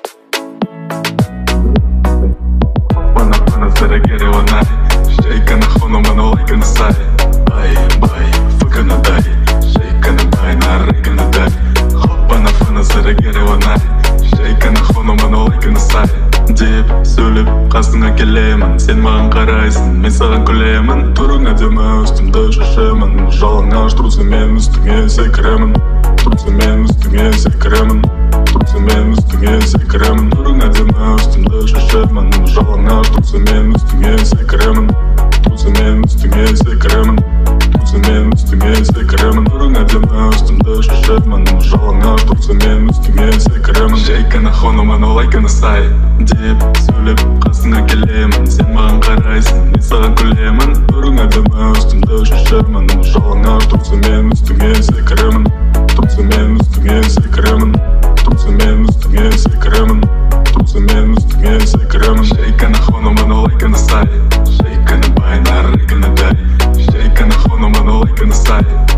Wanna said I get it one night. Shake and a hono man like in the side. Bye, fucking a day. Shake and a bye, not rigging a day. Hop on a fana said I get it one night. Shake and a hono man like in the side. Деп сөйлеп қасыңа келемін, сен маған қарайсың, мен саған күлемін. Тұрың әдемі, үстімді шешемін, жалаңаш тұрса мен үстіңе секіремін. Тұрса мен үстіңе секіремін, тұрса мен үстіңе секіремін. Тұрың әдемі, үстімді шешемін, жалаңаш тұрса мен үстіңе секіремін. Тұрса мен үстіңе секіремін, тұрса мен үстіңе секіремін. Тұрың әдемі, үстімді шешемін, жалаңаш тұрса мен үстіңе секіремін. Shake and a hono man like in the side. Деп сөйлеп қасыңа келемін, сен маған қарайсың, мен саған күлемін. Тұрың әдемі, үстімді шешемін, жалаңаш тұрса мен үстіңе секіремін. Тұрса мен үстіңе секіремін, тұрса мен үстіңе секіремін, тұрса мен үстіңе секіремін. Shake and a hono man like in the side. Shake and a bye, not rigging a day. Shake and a hono man like in the side.